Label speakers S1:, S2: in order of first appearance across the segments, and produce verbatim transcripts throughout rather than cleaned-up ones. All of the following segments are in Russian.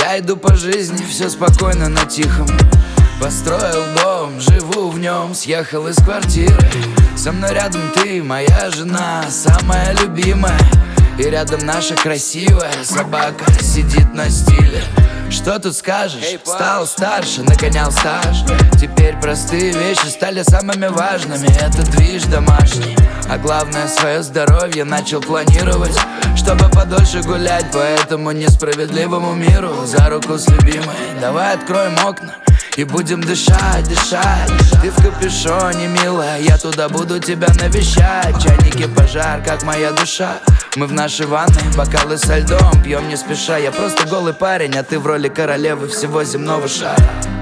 S1: Я иду по жизни, все спокойно на тихом. Построил дом, живу в нем, съехал из квартиры. Со мной рядом ты, моя жена, самая любимая. И рядом наша красивая собака сидит на стиле. Что тут скажешь? Стал старше, нагонял стаж. Теперь простые вещи стали самыми важными. Это движ домашний, а главное, свое здоровье начал планировать, чтобы подольше гулять по этому несправедливому миру. За руку с любимой давай откроем окна и будем дышать, дышать. Ты в капюшоне, милая, я туда буду тебя навещать. В чайнике пожар, как моя душа. Мы в нашей ванной, бокалы со льдом, пьем не спеша. Я просто голый парень, а ты в роли королевы всего земного шара.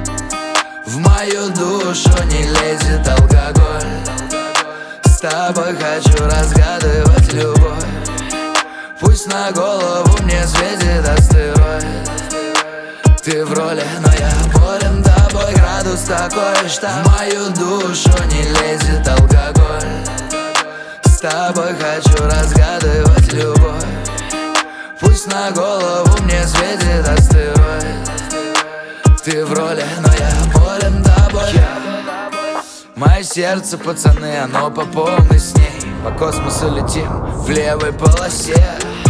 S1: В мою душу не лезет алкоголь. С тобой хочу разгадывать любовь. Пусть на голову мне светит астероид. Ты в роли, но я болен тобой. Градус такой, что в мою душу не лезет алкоголь. С тобой хочу разгадывать любовь. Пусть на голову мне светит астероид. Ты в роли, но я болен тобой. Мое сердце, пацаны, оно по полной с ней. По космосу летим в левой полосе.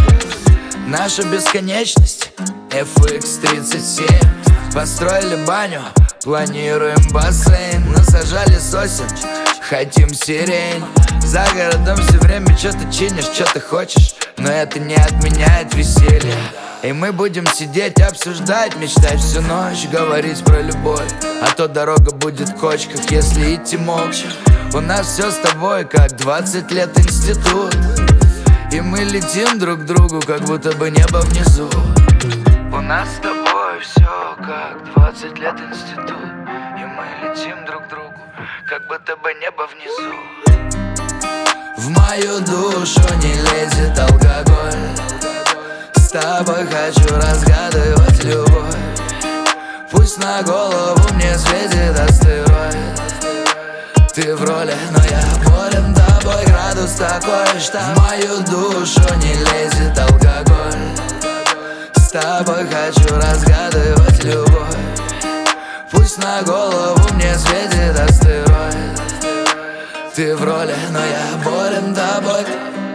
S1: Наша бесконечность эф икс тридцать семь. Построили баню, планируем бассейн. Насажали сосен, хотим сирень. За городом все время что-то чинишь, что ты хочешь, но это не отменяет веселье. И мы будем сидеть, обсуждать, мечтать всю ночь, говорить про любовь. А то дорога будет в кочках, если идти молча. У нас все с тобой, как двадцать лет институт. И мы летим друг к другу, как будто бы небо внизу. У нас с тобой все, как двадцать лет институт. И мы летим друг к другу, как будто бы небо внизу. В мою душу не лезет алкоголь. С тобой хочу разгадывать любовь. Пусть на голову мне светит астероид. Ты в роли, но я болен тобой. Градус такой, что в мою душу не лезет алкоголь. С тобой хочу разгадывать любовь. Пусть на голову мне светит астероид. Ты в роли, но я болен тобой.